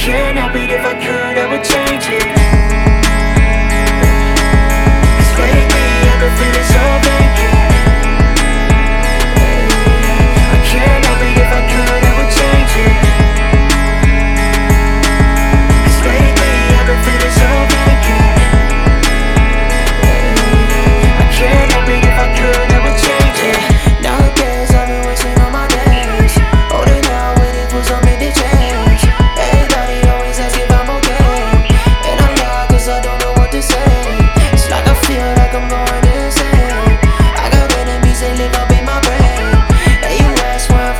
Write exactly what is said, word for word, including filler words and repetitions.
can't help it, if I could I would change it.